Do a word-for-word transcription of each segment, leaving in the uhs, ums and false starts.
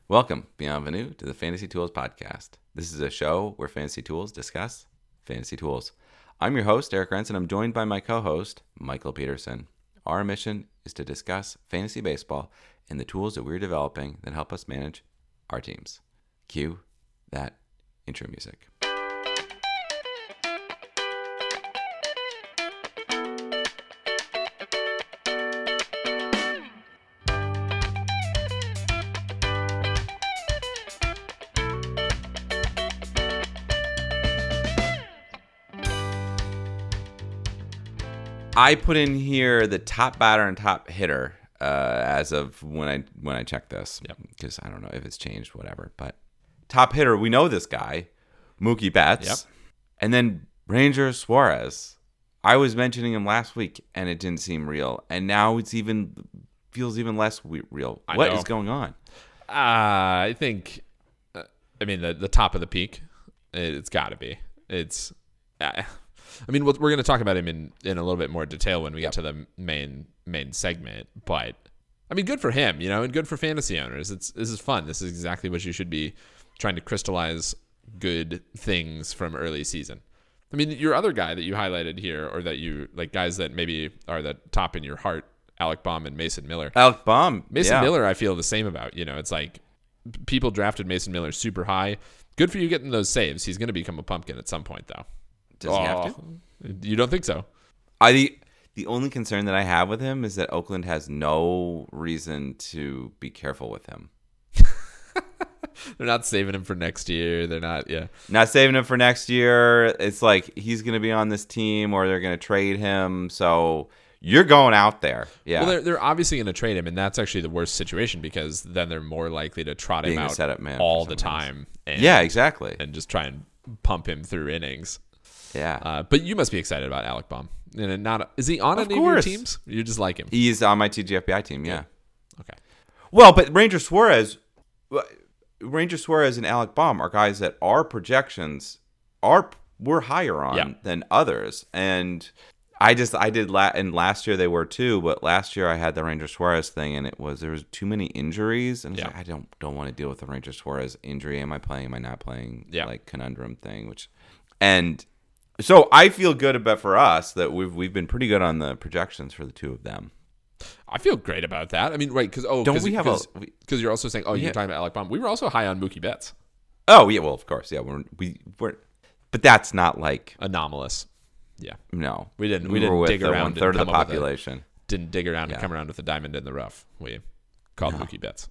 Welcome, bienvenue to the Fantasy Tools Podcast. This is a show where Fantasy Tools discuss fantasy tools. I'm your host, Eric Rentz, and I'm joined by my co-host, Michael Peterson. Our mission is to discuss fantasy baseball and the tools that we're developing that help us manage our teams. Cue that intro music. I put in here the top batter and top hitter uh, as of when I when I checked this, because yep. I don't know if it's changed, whatever. But top hitter, we know this guy, Mookie Betts, yep. and then Ranger Suarez. I was mentioning him last week, and it didn't seem real, and now it's even feels even less real. I what know. is going on? Uh, I think, uh, I mean, the the top of the peak, it's got to be. It's. Uh, I mean, we're going to talk about him in, in a little bit more detail when we yep. get to the main main segment. But I mean, good for him, you know, and good for fantasy owners. It's this is fun. This is exactly what you should be trying to crystallize good things from early season. I mean, your other guy that you highlighted here, or that you like, guys that maybe are the top in your heart, Alec Baum and Mason Miller. Alec Baum, Mason yeah. Miller, I feel the same about. You know, it's like people drafted Mason Miller super high. Good for you getting those saves. He's going to become a pumpkin at some point, though. Does oh, he have to? You don't think so? I the, the only concern that I have with him is that Oakland has no reason to be careful with him. They're not saving him for next year. They're not, yeah. Not saving him for next year. It's like he's going to be on this team or they're going to trade him. So you're going out there. Yeah. Well, they're, they're obviously going to trade him, and that's actually the worst situation because then they're more likely to trot Being him a out setup man all the time. And, yeah, exactly. And just try and pump him through innings. Yeah, uh, but you must be excited about Alec Baum. And not is he on of any course. of your teams? You just like him. He's on my T G F B I team. Yeah. yeah. Okay. Well, but Ranger Suarez, Ranger Suarez and Alec Baum are guys that our projections are we're higher on yeah. than others, and I just I did la- and last year they were too. But last year I had the Ranger Suarez thing, and it was there was too many injuries, and I, yeah. like, I don't don't want to deal with the Ranger Suarez injury. Am I playing? Am I not playing? Yeah. Like conundrum thing, which and. So I feel good about for us that we've we've been pretty good on the projections for the two of them. I feel great about that. I mean, right? Because oh, don't cause, we have cause, a? Because you're also saying, oh, yeah. you're talking about Alec Baum. We were also high on Mookie Betts. Oh yeah, well of course, yeah. We're we we're, but that's not like anomalous. Yeah, no, we didn't. We, we didn't were dig with around. One third of the population. A, didn't dig around yeah. and come around with a diamond in the rough. We called no. Mookie Betts.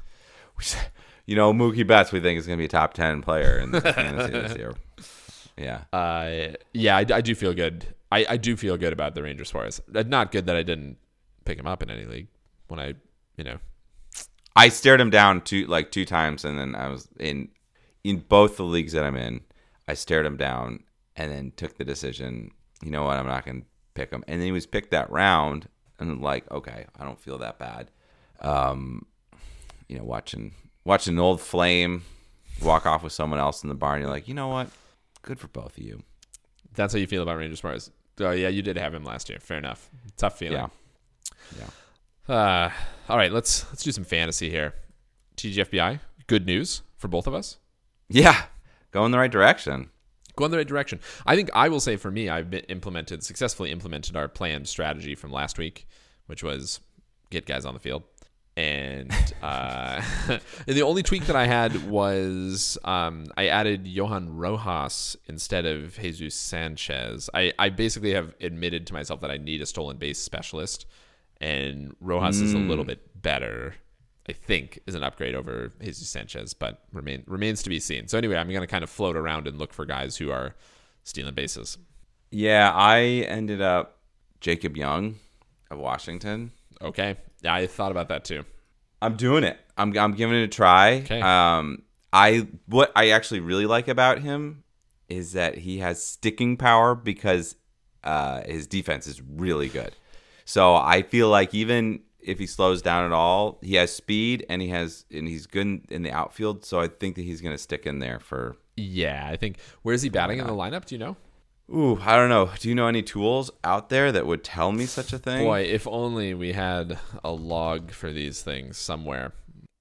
You know, Mookie Betts, we think is going to be a top ten player in the fantasy this year. Yeah. Uh, yeah, I, I do feel good. I, I do feel good about the Ranger Suarez. Not good that I didn't pick him up in any league when I, you know. I stared him down two like two times, and then I was in in both the leagues that I'm in. I stared him down, and then took the decision. You know what? I'm not going to pick him. And then he was picked that round, and like, okay, I don't feel that bad. Um, you know, watching watching an old flame walk off with someone else in the barn. You're like, you know what? Good for both of you. That's how you feel about Ranger Suarez. Oh, yeah, you did have him last year. Fair enough. Tough feeling. Yeah. Yeah. Uh, all right, let's let's do some fantasy here. T G F B I, good news for both of us. Yeah, go in the right direction. Go in the right direction. I think I will say for me, I've been implemented successfully implemented our planned strategy from last week, which was get guys on the field. And uh, the only tweak that I had was um, I added Johan Rojas instead of Jesus Sanchez. I, I basically have admitted to myself that I need a stolen base specialist, and Rojas mm. is a little bit better, I think, is an upgrade over Jesus Sanchez, but remain, remains to be seen. So anyway, I'm going to kind of float around and look for guys who are stealing bases. Yeah, I ended up Jacob Young of Washington. Okay. Yeah, I thought about that too. I'm doing it. I'm I'm giving it a try. Okay. Um, I what I actually really like about him is that he has sticking power because uh, his defense is really good. So I feel like even if he slows down at all, he has speed and he has and he's good in, in the outfield. So I think that he's going to stick in there for. Yeah, I think. Where is he batting in the lineup? Do you know? Ooh, I don't know. Do you know any tools out there that would tell me such a thing? Boy, if only we had a log for these things somewhere.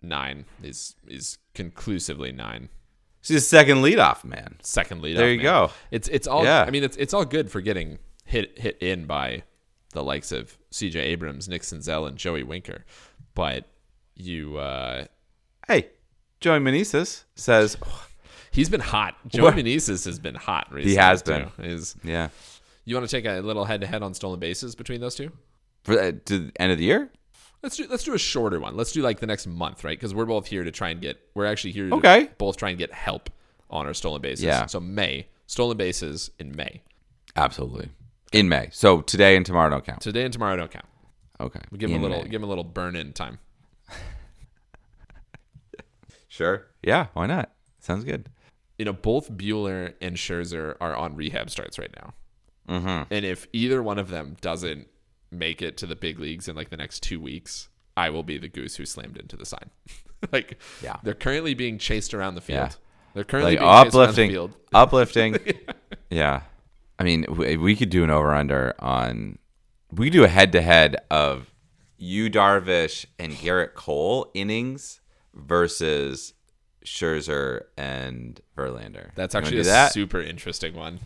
nine. He's he's conclusively nine. She's a second leadoff man. Second leadoff. There you man. go. It's it's all. Yeah. I mean, it's it's all good for getting hit hit in by the likes of C J Abrams, Nick Senzel, and Joey Winker, but you. Uh, hey, Joey Meneses says he's been hot. Joey What? Meneses has been hot recently. He has too. been. Is yeah. you want to take a little head to head on stolen bases between those two? For uh, to the end of the year. Let's do let's do a shorter one. Let's do like the next month, right? Because we're both here to try and get. We're actually here to Okay. both try and get help on our stolen bases. Yeah. So May stolen bases in May. Absolutely. In May. So today and tomorrow don't count. Today and tomorrow don't count. Okay. We give him In a little May. give him a little burn in time. Sure. Yeah. Why not? Sounds good. You know, both Bueller and Scherzer are on rehab starts right now. Mm-hmm. And if either one of them doesn't make it to the big leagues in like the next two weeks, I will be the goose who slammed into the sign. like, Yeah. they're currently being chased around the field. Yeah. They're currently Like being chased around the uplifting, field. uplifting. Yeah. I mean, we, we could do an over under on. We could do a head to head of Yu Darvish and Garrett Cole innings versus Scherzer and Verlander. That's You wanna actually do a that? super interesting one.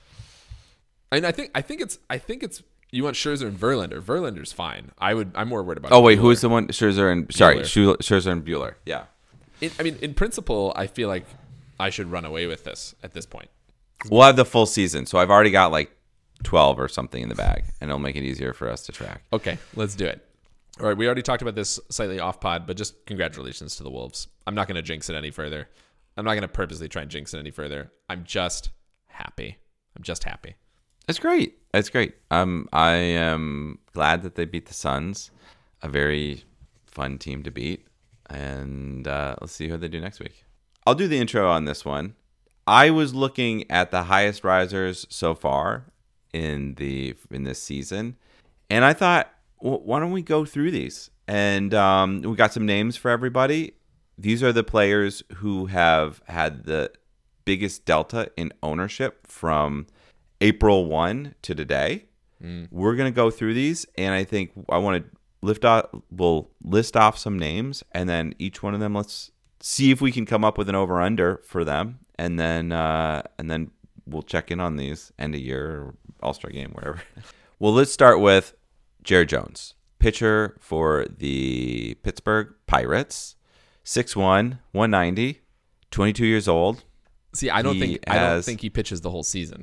And I think I think it's I think it's you want Scherzer and Verlander. Verlander's fine. I would I'm more worried about. Oh wait, Bueller. who's the one? Scherzer and sorry, Bueller. Schu- Scherzer and Bueller. Yeah. In, I mean, in principle, I feel like I should run away with this at this point. We'll have the full season, so I've already got like twelve or something in the bag, and it'll make it easier for us to track. Okay, let's do it. All right, we already talked about this slightly off pod, but just congratulations to the Wolves. I'm not going to jinx it any further. I'm not going to purposely try and jinx it any further. I'm just happy. I'm just happy. It's great. It's great. Um, I am glad that they beat the Suns, a very fun team to beat, and uh, let's see who they do next week. I'll do the intro on this one. I was looking at the highest risers so far in the in this season, and I thought, well, why don't we go through these? And um, we got some names for everybody. These are the players who have had the biggest delta in ownership from April first to today. Mm. We're going to go through these, and I think I want to lift off, we'll list off some names, and then each one of them, let's see if we can come up with an over-under for them, and then uh, and then we'll check in on these end of year or All-Star game, whatever. Well, let's start with Jared Jones, pitcher for the Pittsburgh Pirates, six one, one ninety, twenty-two years old. See, I don't He think I don't has- think he pitches the whole season.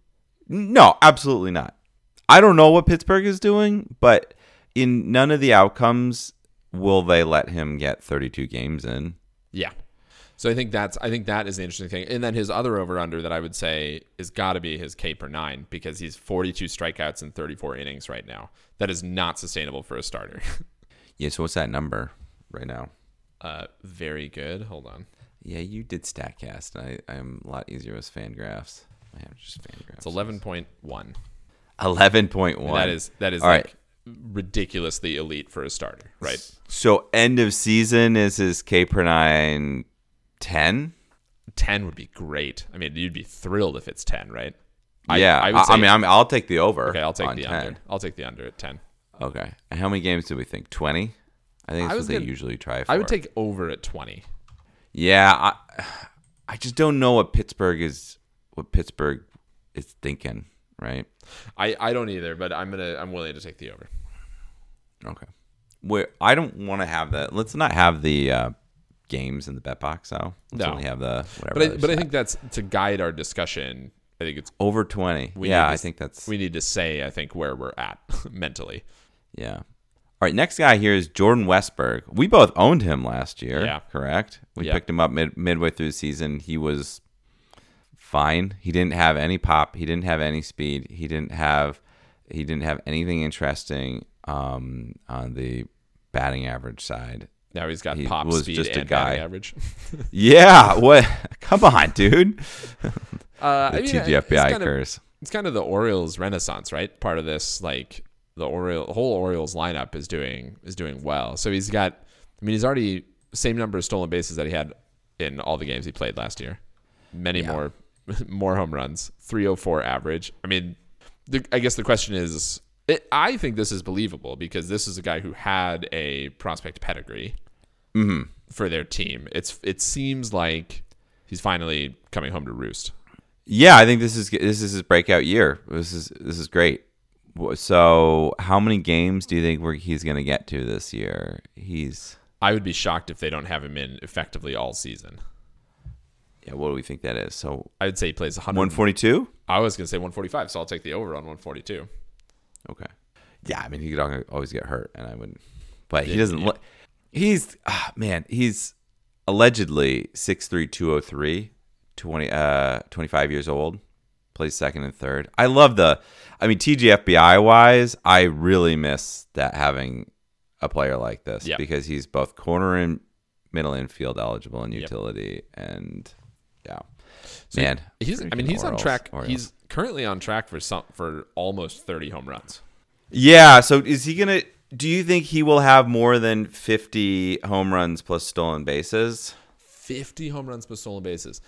No, absolutely not. I don't know what Pittsburgh is doing, but in none of the outcomes will they let him get thirty-two games in. Yeah. So I think that's I think that is the interesting thing. And then his other over under that I would say is got to be his K per nine because he's forty-two strikeouts in thirty-four innings right now. That is not sustainable for a starter. Yeah, so what's that number right now? Uh, very good. Hold on. Yeah, you did StatCast. I I'm a lot easier with Fangraphs. I have just Fangraphs. It's eleven point one. eleven point one. That is that is All like right. ridiculously elite for a starter, right? So end of season is his K per nine ten? ten would be great. I mean, you'd be thrilled if it's ten, right? I, Yeah, I, I, would say, I mean, I'm, I'll take the over. okay, I'll take on the ten. under. I'll take the under at ten. Okay. And how many games do we think? twenty? I think I that's was what they gonna- usually try for. I would take over at twenty. Yeah, I, I just don't know what Pittsburgh is. What Pittsburgh is thinking, right? I, I don't either, but I'm gonna I'm willing to take the over. Okay. Where I don't want to have that. Let's not have the uh, games in the bet box. though. Let's No. only have the whatever. But I, other but I stat. think that's to guide our discussion. I think it's over twenty. we Yeah, need to- I think that's we need to say I think where we're at mentally. yeah. All right, next guy here is Jordan Westberg. We both owned him last year, Yeah. correct? We Yeah. picked him up mid, midway through the season. He was fine. He didn't have any pop. He didn't have any speed. He didn't have he didn't have anything interesting um, on the batting average side. Now he's got He pop was speed just a and guy. batting average. Yeah, what? Come on, dude. Uh, The I mean, T G F B I it's kind of- curse. It's kind of the Orioles renaissance, right? Part of this, like the Oriole, whole Orioles lineup is doing is doing well. So he's got, I mean, he's already same number of stolen bases that he had in all the games he played last year. Many Yeah. more, more home runs, three oh four average. I mean, the, I guess the question is, it, I think this is believable because this is a guy who had a prospect pedigree. Mm-hmm. for their team. It's it seems like he's finally coming home to roost. Yeah, I think this is this is his breakout year. This is this is great. So, how many games do you think we're, he's going to get to this year? He's. I would be shocked if they don't have him in effectively all season. Yeah, what do we think that is? So I would say he plays one hundred. one forty-two? I was going to say one forty-five, so I'll take the over on one forty-two. Okay. Yeah, I mean, he could always get hurt, and I wouldn't. But he Yeah, doesn't yeah. look. He's, ah, man, he's allegedly six three, two oh three, twenty, uh, twenty-five years old, plays second and third. I love the, I mean, T G F B I-wise, I really miss that having a player like this Yep. because he's both corner and middle infield eligible and Yep. utility, and yeah. So Man, he's. I mean, freaking he's on Orioles, track. Orioles. He's currently on track for some for almost thirty home runs. Yeah, so is he going to, do you think he will have more than fifty home runs plus stolen bases? fifty home runs plus stolen bases.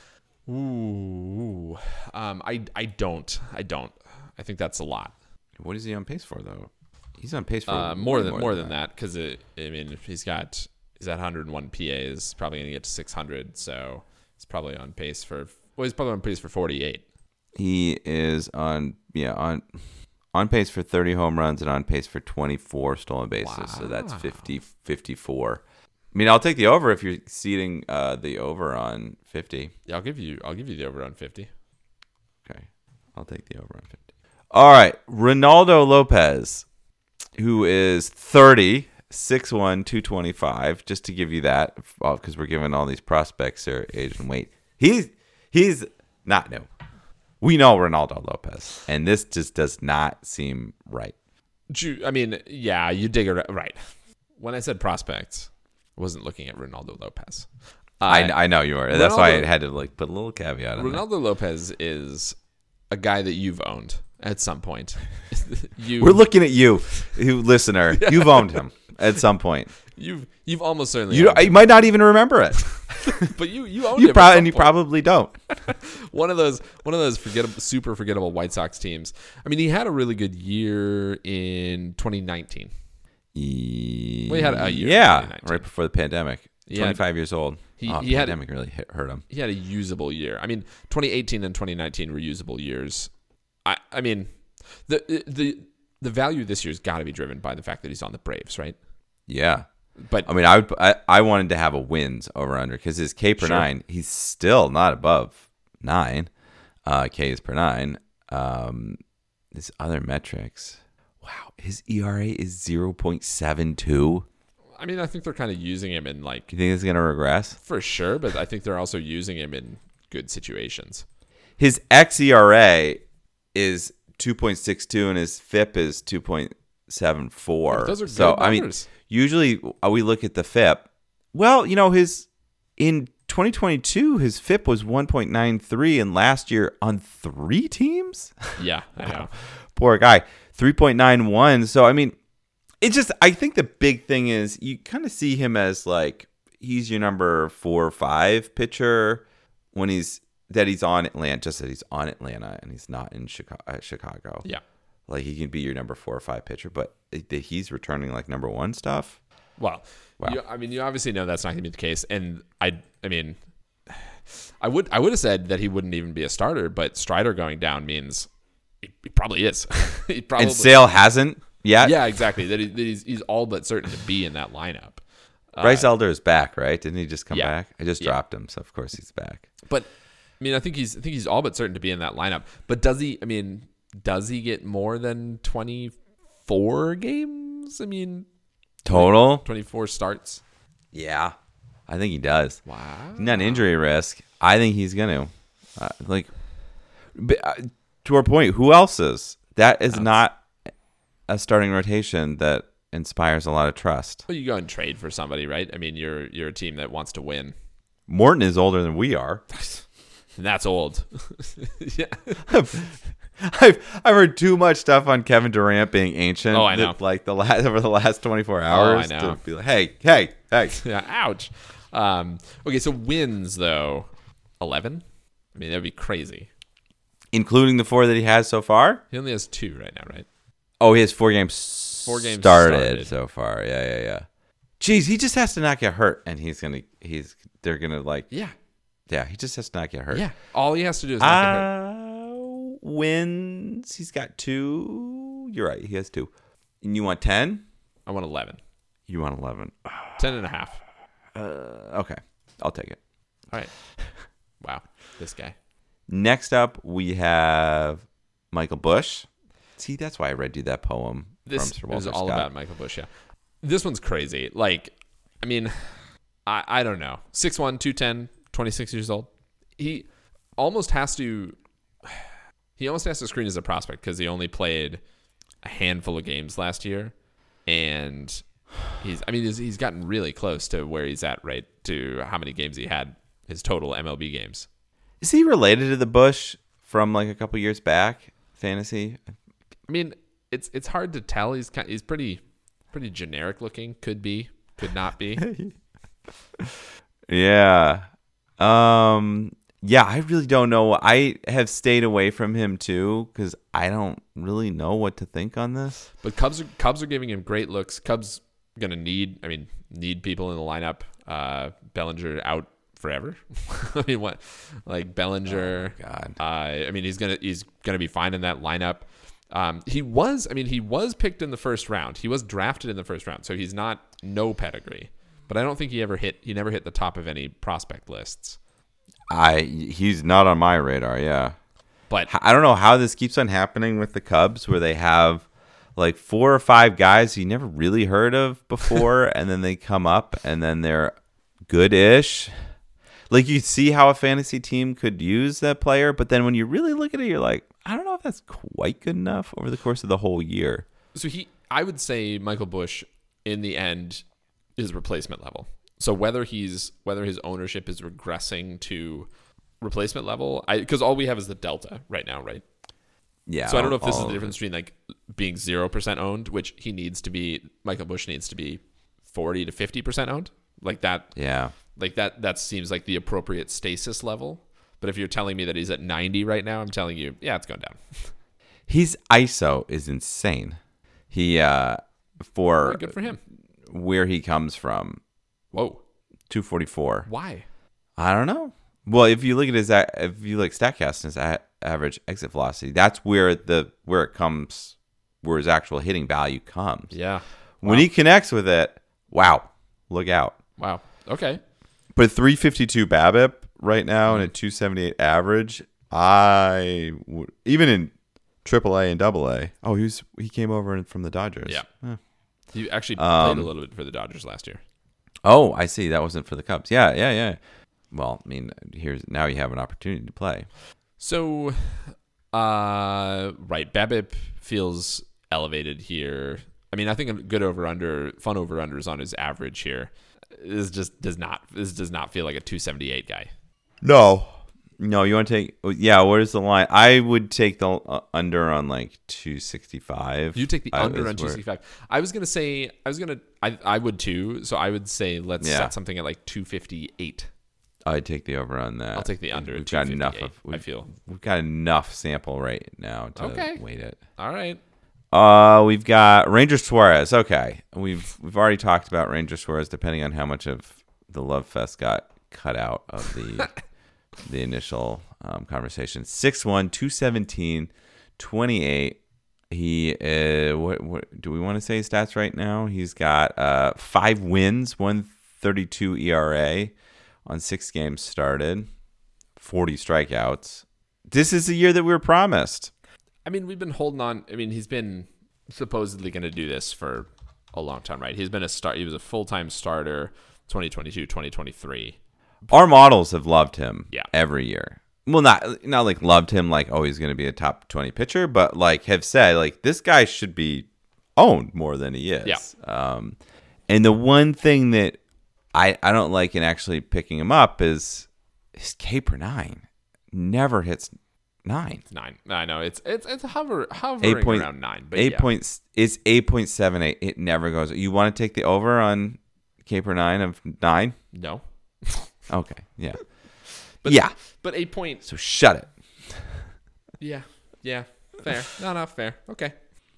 Ooh. Um, I I don't. I don't. I think that's a lot. What is he on pace for, though? He's on pace for Uh, more way than more than that, because I mean, if he's got he's at one hundred one P As, probably going to get to six hundred. So he's probably on pace for. Well, he's probably on pace for forty-eight. He is on, yeah, on on pace for thirty home runs and on pace for twenty-four stolen bases. So that's Wow. fifty, fifty-four. I mean, I'll take the over if you're seating uh, the over on fifty. Yeah, I'll give you. I'll give you the over on fifty. Okay, I'll take the over on fifty. All right, Ronaldo Lopez, who is thirty, six one, two twenty-five, just to give you that, because we're giving all these prospects their age and weight. He's he's not new. We know Ronaldo Lopez, and this just does not seem right. Ju- I mean, yeah, you dig it right. When I said prospects, I wasn't looking at Ronaldo Lopez. Uh, I I know you are. That's why I Ronaldo- had to like put a little caveat on that. Ronaldo Lopez is a guy that you've owned at some point. you We're looking at you, you listener. You've owned him at some point. You've you've almost certainly You owned him. you might not even remember it. but you you owned You him at probably some and you point. probably don't. one of those one of those forgettable super forgettable White Sox teams. I mean, he had a really good year in twenty nineteen. Well, he had a year in Yeah, twenty nineteen. right before the pandemic. He had- twenty-five years old. he- oh, he had- pandemic really hit, hurt him. He had a usable year. I mean, twenty eighteen and twenty nineteen were usable years. I I mean, the the the value this year's got to be driven by the fact that he's on the Braves, right? Yeah. But I mean, I would. I, I wanted to have a wins over under because his K per Sure. nine, he's still not above nine uh, Ks per nine. Um, his other metrics, wow, his E R A is zero point seven two. I mean, I think they're kind of using him in like You think it's gonna regress? for sure, but I think they're also using him in good situations. His X E R A is two point six two, and his F I P is two point seven four. Those are so good I mean, numbers. usually uh, we look at the F I P. Well, you know, his in twenty twenty-two, his F I P was one point nine three, and last year on three teams, Yeah, I know. poor guy, three point nine one. So I mean, it just I think the big thing is you kind of see him as like he's your number four or five pitcher when he's that he's on Atlanta, just that he's on Atlanta and he's not in Chicago. Uh, Chicago. Yeah. Like he can be your number four or five pitcher, but that he's returning like number one stuff. Well, Wow. you, I mean, you obviously know that's not going to be the case, and I, I mean, I would, I would have said that he wouldn't even be a starter, but Strider going down means he, he probably is. he probably, And Sale hasn't yet. yeah, exactly. That, he, that he's, he's all but certain to be in that lineup. Bryce Elder is back, right? Didn't he just come yeah. back? I just Yeah. dropped him, so of course he's back. But I mean, I think he's, I think he's all but certain to be in that lineup. But does he? I mean, does he get more than twenty-four games? I mean, Total? twenty-four starts. Yeah. I think he does. Wow. Not injury risk. I think he's going to. Uh, like, but, uh, to our point, who else is? That is not a starting rotation that inspires a lot of trust. Well, you go and trade for somebody, right? I mean, you're you're a team that wants to win, Morton is older than we are. and that's old. yeah. I've I've heard too much stuff on Kevin Durant being ancient. Oh, I know. that, Like the last over the last twenty-four hours. Oh, I know. To be like, hey, hey, hey. Yeah. Ouch. Um, okay, so wins though, eleven. I mean, that'd be crazy. Including the four that he has so far. He only has two right now, right? Oh, he has four games. Four games started, started. so far. Yeah, yeah, yeah. Geez, he just has to not get hurt, and he's gonna he's they're gonna like Yeah. yeah. He just has to not get hurt. Yeah. All he has to do is not get hurt. Uh, wins. He's got two. You're right. He has two. And you want ten? I want eleven. You want eleven? Ten and a half. Uh, okay, I'll take it. All right. Wow. This guy. Next up, we have Michael Bush. See, that's why I read you that poem This from Sir is Walter all Scott. about Michael Bush, yeah. This one's crazy. Like, I mean, I, I don't know. six one, two ten, twenty-six years old. He almost has to he almost has to screen as a prospect because he only played a handful of games last year. And he's I mean, he's, he's gotten really close to where he's at, right? To how many games he had, his total M L B games. Is he related to the Bush from like a couple years back? Fantasy? I mean, it's it's hard to tell. He's kind, he's pretty pretty generic looking. Could be, could not be. Yeah. Um. Yeah, I really don't know. I have stayed away from him too because I don't really know what to think on this. But Cubs are Cubs are giving him great looks. Cubs gonna need, I mean, need people in the lineup. Uh, Bellinger out forever. I mean, what? Like Bellinger. Oh, God. Uh, I mean, he's gonna he's gonna be fine in that lineup. Um, he was, I mean, he was picked in the first round. He was drafted in the first round, so he's not no pedigree. But I don't think he ever hit. He never hit the top of any prospect lists. I he's not on my radar. Yeah. But I don't know how this keeps on happening with the Cubs, where they have like four or five guys you never really heard of before, and then they come up, and then they're good-ish. Like you see how a fantasy team could use that player, but then when you really look at it, you're like, I don't know if that's quite good enough over the course of the whole year. So he, I would say Michael Bush, in the end, is replacement level. So whether he's whether his ownership is regressing to replacement level, I because all we have is the delta right now, right? Yeah. So I don't know if this is all the of difference it. between like being zero percent owned, which he needs to be. Michael Bush needs to be forty to fifty percent owned, like that. Yeah. Like that. That seems like the appropriate stasis level. But if you're telling me that he's at ninety right now, I'm telling you, yeah, it's going down. His I S O is insane. He uh for Very good for him. where he comes from, Whoa. two forty-four. Why? I don't know. Well, if you look at his, a- if you look Statcast and his a- average exit velocity, that's where the where it comes, where his actual hitting value comes. Yeah. When Wow. he connects with it, wow, look out. Wow. Okay. But three fifty-two BABIP right now and a two seventy-eight average. I would, even in triple A and double A. Oh, he was he came over from the Dodgers. Yeah. Huh. He actually Um, played a little bit for the Dodgers last year. Oh, I see. That wasn't for the Cubs. Yeah, yeah, yeah. Well, I mean, here's now you have an opportunity to play. So, uh, right, BABIP feels elevated here. I mean, I think a good over under, fun over unders on his average here. This just does not. This does not feel like a two seventy-eight guy. No, no. You want to take? Yeah. Where's the line? I would take the uh, under on like two sixty-five. You take the I- under is on two where- sixty-five. I was gonna say. I was gonna. I I would too. So I would say let's Yeah. set something at like two fifty-eight. I'd take the over on that. I'll take the under We've at got enough of. I We've, feel. we've got enough sample right now to Okay. weight it. All right. Uh, we've got Ranger Suarez. Okay, we've we've already talked about Ranger Suarez. Depending on how much of the love fest got cut out of the the initial um, conversation. six one, two seventeen, twenty-eight. He uh, what what do we want to say his stats right now? He's got uh five wins, one thirty-two E R A on six games started, forty strikeouts. This is the year that we were promised. I mean, we've been holding on. I mean, he's been supposedly going to do this for a long time, right? He's been a start. He was a full time starter, twenty twenty-two, twenty twenty-three. Our models have loved him Yeah. every year. Well, not not like loved him like, oh, he's going to be a top twenty pitcher, but like have said, like, this guy should be owned more than he is. Yeah. Um, and the one thing that I, I don't like in actually picking him up is his K per nine never hits nine. It's nine. I know it's it's it's hover hovering Eight point- around nine, but Eight yeah. points. It's eight point seven eight. It never goes. You want to take the over on K per nine of nine? No, Okay. Yeah. but yeah. but eight point. So shut it. Yeah, yeah, fair. No, no, fair. Okay.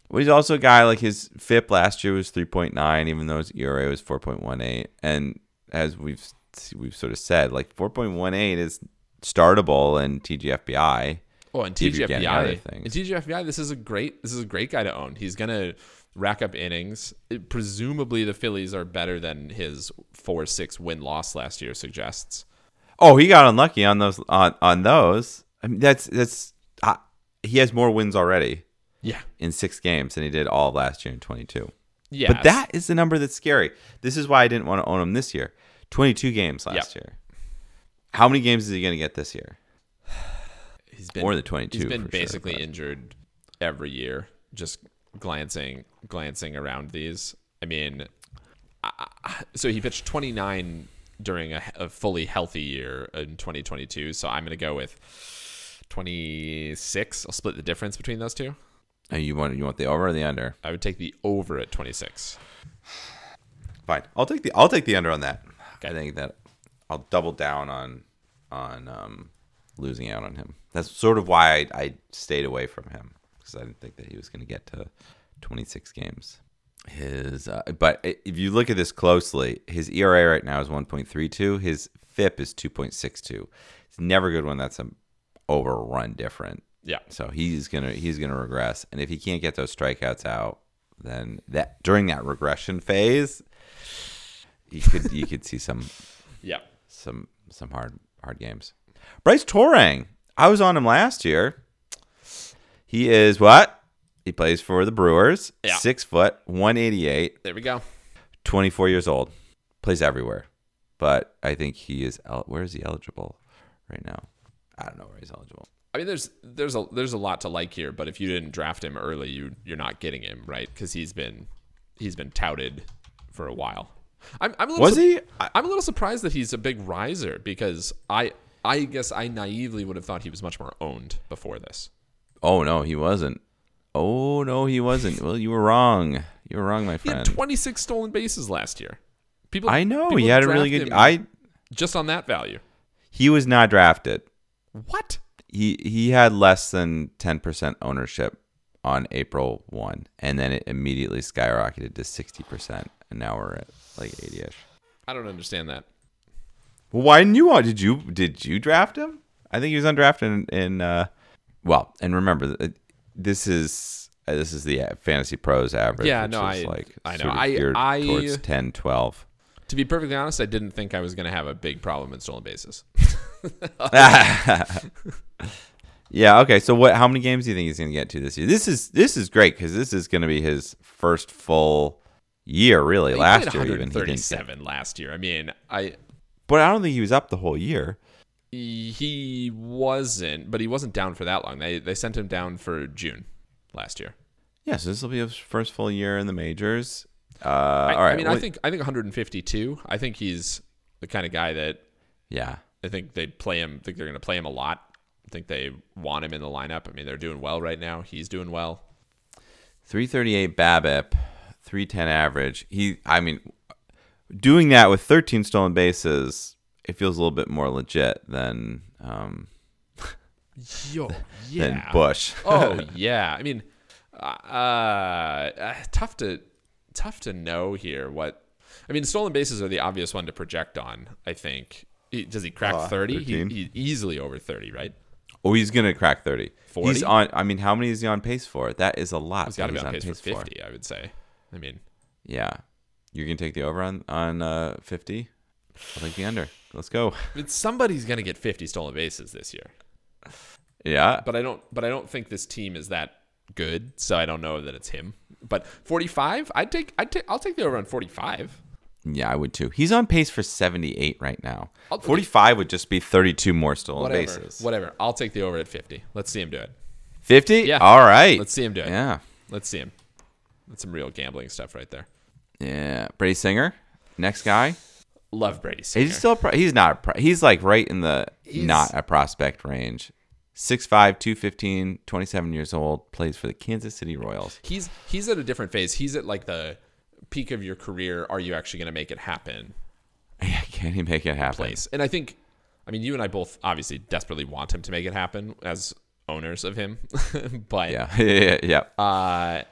Well, he's also a guy like his F I P last year was three point nine, even though his E R A was four point one eight. And as we've we've sort of said, like four point one eight is startable in T G F B I. Oh, and if you're getting T G F B I, other in things. T G F B I, this is a great this is a great guy to own. He's gonna rack up innings. It- presumably, the Phillies are better than his four six win loss last year suggests. Oh, he got unlucky on those on, on those. I mean, that's that's uh, he has more wins already Yeah, in six games than he did all of last year in twenty-two. yeah. But that is the number that's scary. This is why I didn't want to own him this year. twenty-two games last Yep. year. How many games is he going to get this year? he's been More than twenty-two. He's been for basically sure, but- injured every year. Just glancing glancing around these. I mean, I, I- so he pitched twenty-nine during a, a fully healthy year in twenty twenty-two. So I'm going to go with twenty-six. I'll split the difference between those two. Oh, you want you want the over or the under? I would take the over at twenty-six. Fine. I'll take the I'll take the under on that. I think that I'll double down on on um, losing out on him. That's sort of why I, I stayed away from him, because I didn't think that he was going to get to twenty-six games. His uh, but if you look at this closely, his E R A right now is one point three two. His F I P is two point six two. It's never good when that's a overrun different. Yeah. So he's gonna he's gonna regress, and if he can't get those strikeouts out, then that during that regression phase, you could you could see some Yeah. some some hard hard games. Bryce Torang, I was on him last year. He is what? He plays for the Brewers. Yeah. Six foot, one eighty-eight, There we go. twenty-four years old. Plays everywhere, but I think he is. El- where is he eligible right now? I don't know where he's eligible. I mean, there's there's a there's a lot to like here, but if you didn't draft him early, you you're not getting him, right? Because he's been he's been touted for a while. I'm I'm a little Was su- he? I'm a little surprised that he's a big riser, because I I guess I naively would have thought he was much more owned before this. Oh no, he wasn't. Oh no, he wasn't. Well, you were wrong. You were wrong, my He had friend. twenty-six stolen bases last year. People, I know people he had a really draft good. him I just on that value. he was not drafted. What? He he had less than ten percent ownership on April first, and then it immediately skyrocketed to sixty percent, and now we're at like eighty-ish. I don't understand that. Well, why didn't you want? Did you did you draft him? I think he was undrafted in, in uh, well, and remember, uh, this is uh, this is the Fantasy Pros average. Yeah, which no, is I- like I know. sort of I- geared I- towards ten, twelve. To be perfectly honest, I didn't think I was going to have a big problem in stolen bases. Yeah. Okay. So what? How many games do you think he's going to get to this year? This is this is great, because this is going to be his first full year. Really, He last played year even he didn't. get- one thirty-seven last year. I mean, I But I don't think he was up the whole year. he wasn't, but he wasn't down for that long. They they sent him down for June last year. Yeah. So this will be his first full year in the majors. Uh, I, all right. I mean, well, I think I think one fifty-two. I think he's the kind of guy that Yeah. I think they play him. I think they're going to play him a lot. I think they want him in the lineup. I mean, they're doing well right now. He's doing well. three thirty-eight BABIP, three ten average. He, I mean, doing that with thirteen stolen bases, it feels a little bit more legit than um, Yo, than yeah. Bush. Oh yeah. I mean, uh, uh, tough to tough to know here. What I mean, stolen bases are the obvious one to project on. I think. He, does he crack Uh, thirty? He, thirteen. he's easily over thirty, right? Oh, he's gonna crack thirty. forty? He's on. I mean, how many is he on pace for? That is a lot. He's got to that be on he's pace for fifty. I would say. I mean, Yeah, you're gonna take the over on on uh, fifty. I'll take the under. Let's go. it's, somebody's gonna get fifty stolen bases this year. Yeah. But I don't. But I don't think this team is that good. So I don't know that it's him. But forty-five, I'd take. I'd take. I'll take the over on forty-five. Yeah, I would too. He's on pace for seventy-eight right now. I'll- forty-five would just be thirty-two more stolen Whatever. bases. Whatever. I'll take the over at fifty. Let's see him do it. fifty? Yeah. All right. Let's see him do it. Yeah. Let's see him. That's some real gambling stuff right there. Yeah. Brady Singer, next guy. Love Brady Singer. He's still a pro- he's not a pro- he's like right in the He's- not a prospect range. six five, two fifteen, twenty-seven years old, plays for the Kansas City Royals. he's he's at a different phase. He's at like the peak of your career. Are you actually going to make it happen? Yeah, can he make it happen? Place. And I think, I mean, you and I both obviously desperately want him to make it happen as owners of him. But Yeah. yeah, yeah, yeah. uh,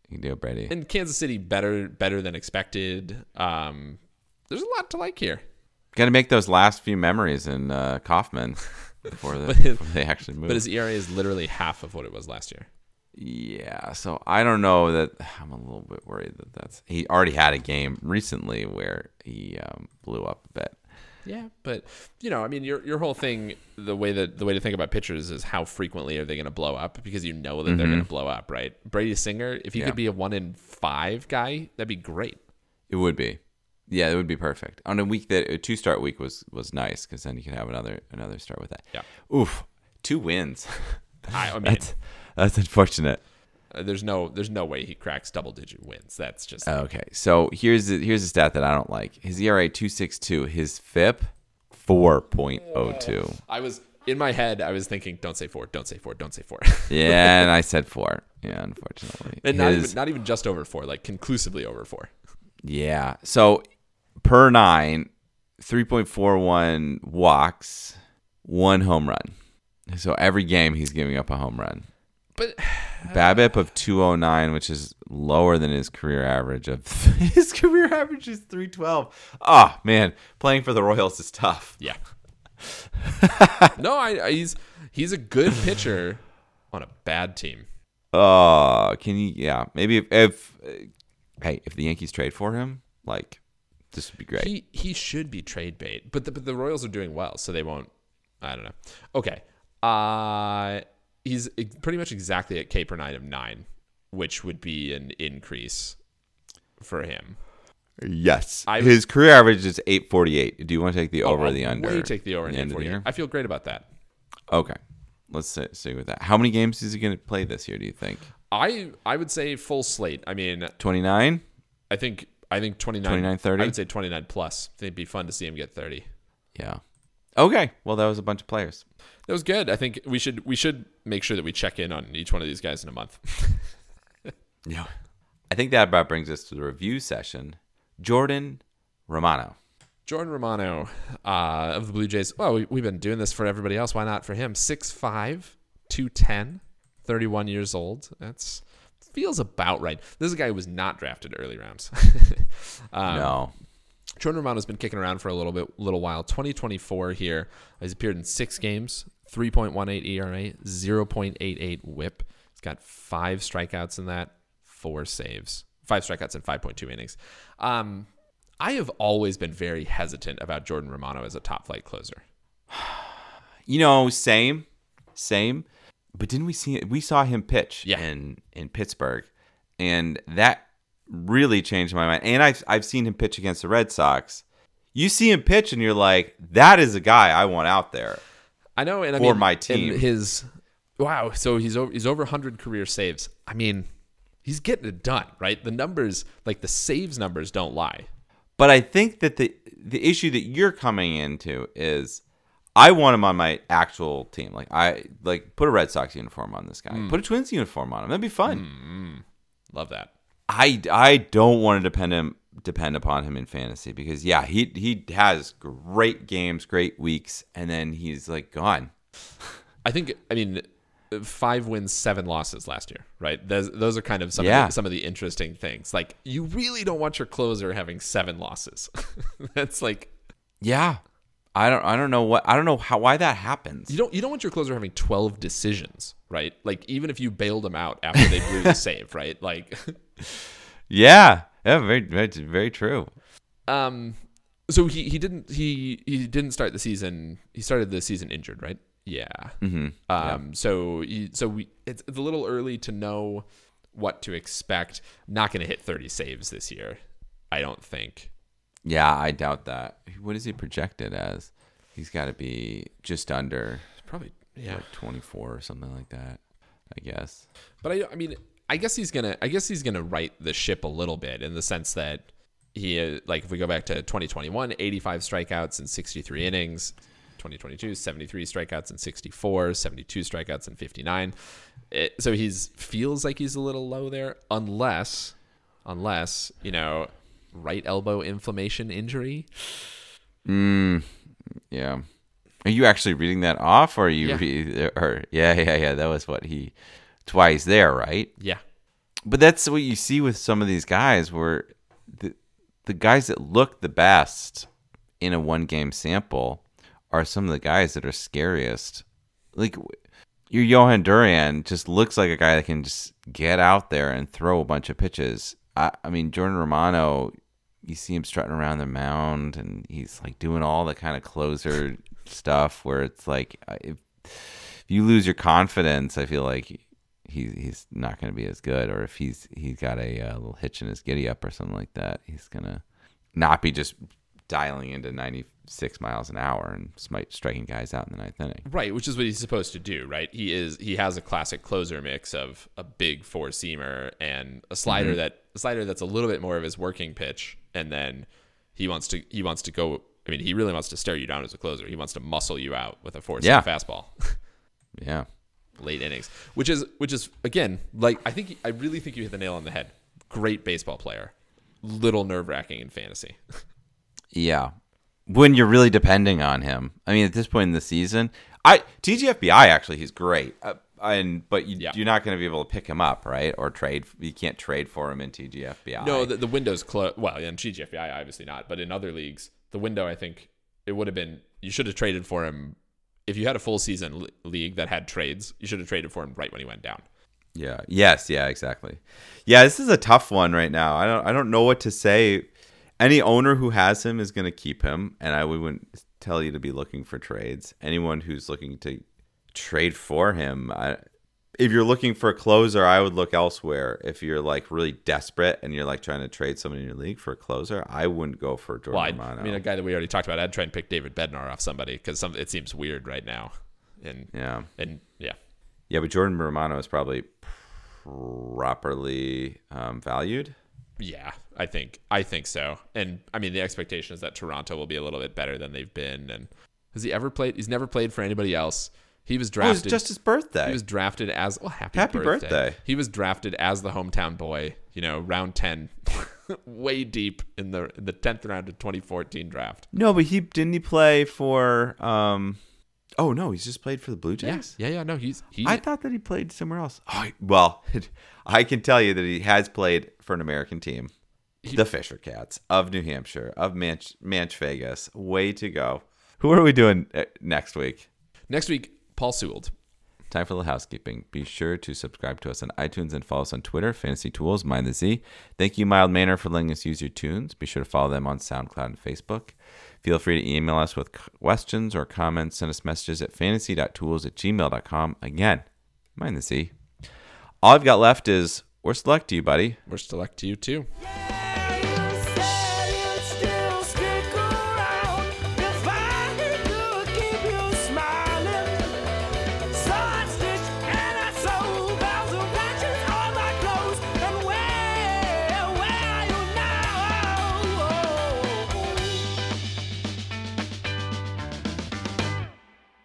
You can do it, Brady. And Kansas City better better than expected. Um, there's a lot to like here. Got to make those last few memories in uh, Kaufman before, the, but, before they actually move. But his E R A is literally half of what it was last year. Yeah, so I don't know that I'm a little bit worried that that's he already had a game recently where he um, blew up a bit. Yeah, but you know, I mean, your your whole thing, the way that the way to think about pitchers is how frequently are they going to blow up, because you know that mm-hmm. they're going to blow up, right? Brady Singer, if he yeah. could be a one in five guy, that'd be great. It would be, yeah, it would be perfect on a week that a two start week was was nice, because then you could have another another start with that. Yeah, oof, two wins. I, I mean, that's that's unfortunate. Uh, there's no there's no way he cracks double digit wins. That's just okay. So here's the, here's a stat that I don't like. His E R A two six two. His F I P four point oh two. I was in my head. I was thinking, don't say four, don't say four, don't say four. Yeah, and I said four. Yeah, unfortunately, and not, his, even, not even just over four, like conclusively over four. Yeah. So per nine, three point four one walks, one home run. So every game he's giving up a home run. But BABIP of two oh nine, which is lower than his career average of his career average is three twelve. Oh man, playing for the Royals is tough. Yeah. no, I, I he's he's a good pitcher on a bad team. Oh, uh, can you? Yeah, maybe if, if uh, hey, if the Yankees trade for him, like this would be great. He he should be trade bait, but the, but the Royals are doing well, so they won't. I don't know. Okay. Uh He's pretty much exactly at K per nine of nine, which would be an increase for him. Yes. I, His career average is eight forty-eight. Do you want to take the oh, over or the under? Will you take the over and eight forty-eight? I feel great about that. Okay. Let's stay with that. How many games is he going to play this year, do you think? I I would say full slate. I mean, twenty-nine? I think I think twenty-nine. twenty-nine, thirty? I would say twenty-nine plus. I think it'd be fun to see him get thirty. Yeah. Okay. Well, that was a bunch of players. That was good. I think we should we should make sure that we check in on each one of these guys in a month. Yeah. I think that about brings us to the review session. Jordan Romano. Jordan Romano uh, of the Blue Jays. Well, we, we've been doing this for everybody else. Why not for him? six five, two ten, thirty-one years old. That's feels about right. This is a guy who was not drafted early rounds. um, no. Jordan Romano's been kicking around for a little bit, little while. twenty twenty-four here. He's appeared in six games, three point one eight E R A, zero point eight eight whip. He's got five strikeouts in that, four saves. Five strikeouts in five point two innings. Um, I have always been very hesitant about Jordan Romano as a top flight closer. You know, same, same. But didn't we see it? We saw him pitch yeah. in, in Pittsburgh, and that really changed my mind. And I've I've seen him pitch against the Red Sox. You see him pitch, and you're like, that is a guy I want out there. I know, and I for mean, my team. And his wow, so he's over he's over one hundred career saves. I mean, he's getting it done, right? The numbers, like the saves numbers, don't lie. But I think that the the issue that you're coming into is, I want him on my actual team. Like I like put a Red Sox uniform on this guy. Mm. Put a Twins uniform on him. That'd be fun. Mm-hmm. Love that. I, I don't want to depend him depend upon him in fantasy, because yeah, he he has great games, great weeks, and then he's like gone. I think I mean five wins, seven losses last year, right? Those those are kind of some yeah. of the, some of the interesting things. Like, you really don't want your closer having seven losses. That's like yeah. I don't I don't know what I don't know how why that happens. You don't you don't want your closer having twelve decisions, right? Like, even if you bailed them out after they blew the save, right? Like Yeah. Yeah, very very very true. Um so he, he didn't he he didn't start the season. He started the season injured, right? Yeah. Mm-hmm. Um yeah. so he, so we it's, it's a little early to know what to expect. Not going to hit thirty saves this year, I don't think. Yeah, I doubt that. What is he projected as? He's got to be just under, probably yeah, like twenty-four or something like that, I guess. But I, I mean, I guess he's gonna, I guess he's gonna right the ship a little bit, in the sense that he, like, if we go back to twenty twenty-one, eighty-five strikeouts and sixty-three innings. twenty twenty-two, seventy-three strikeouts and sixty-four, seventy-two strikeouts and fifty-nine. It, so he's feels like he's a little low there, unless, unless you know. Right elbow inflammation injury. Mm, yeah. Are you actually reading that off, or are you? Yeah. Re- or yeah, yeah, yeah. That was what he. That's why he's there, right? Yeah. But that's what you see with some of these guys, where the the guys that look the best in a one game sample are some of the guys that are scariest. Like your Johan Duran just looks like a guy that can just get out there and throw a bunch of pitches. I, I mean, Jordan Romano, you see him strutting around the mound, and he's like doing all the kind of closer stuff where it's like, if, if you lose your confidence, I feel like he he's not going to be as good. Or if he's he's got a, a little hitch in his giddy up or something like that, he's gonna not be just dialing into ninety-six miles an hour and smite striking guys out in the ninth inning. Right, which is what he's supposed to do, right? He is he has a classic closer mix of a big four seamer and a slider mm-hmm. that a slider that's a little bit more of his working pitch, and then he wants to he wants to go. I mean, he really wants to stare you down as a closer. He wants to muscle you out with a four seam yeah. fastball. yeah, late innings, which is which is again, like I think I really think you hit the nail on the head. Great baseball player, little nerve wracking in fantasy. Yeah, when you're really depending on him. I mean, at this point in the season, I T G F B I actually he's great, uh, and but you, yeah. you're not going to be able to pick him up, right? Or trade. You can't trade for him in T G F B I. No, the, the window's closed. Well, in T G F B I, obviously not, but in other leagues, the window, I think it would have been. You should have traded for him if you had a full season league that had trades. You should have traded for him right when he went down. Yeah. Yes. Yeah. Exactly. Yeah. This is a tough one right now. I don't. I don't know what to say. Any owner who has him is going to keep him, and I wouldn't tell you to be looking for trades. Anyone who's looking to trade for him, I, if you're looking for a closer, I would look elsewhere. If you're like really desperate and you're like trying to trade someone in your league for a closer, I wouldn't go for Jordan well, Romano. I mean, a guy that we already talked about, I'd try and pick David Bednar off somebody because some it seems weird right now. And yeah, and yeah, yeah, but Jordan Romano is probably properly um, valued. Yeah, I think I think so. And I mean, the expectation is that Toronto will be a little bit better than they've been. And has he ever played? He's never played for anybody else. He was drafted. Oh, it was just his birthday. He was drafted as well. Happy, happy birthday. birthday. He was drafted as the hometown boy. You know, round ten, way deep in the in the tenth round of twenty fourteen draft. No, but he didn't he play for. Um, oh no, he's just played for the Blue Jays. Yeah, yeah, yeah. No, he's he. I thought that he played somewhere else. Oh, well, I can tell you that he has played for an American team, he, the Fisher Cats of New Hampshire, of Manch, Manch Vegas. Way to go. Who are we doing next week? Next week, Paul Sewald. Time for a little housekeeping. Be sure to subscribe to us on iTunes and follow us on Twitter, Fantasy Tools, Mind the Z. Thank you, Mild Manner, for letting us use your tunes. Be sure to follow them on SoundCloud and Facebook. Feel free to email us with questions or comments. Send us messages at fantasy dot tools at gmail dot com. Again, Mind the Z. All I've got left is, worst of luck to you, buddy. Worst of luck to you, too. Yeah!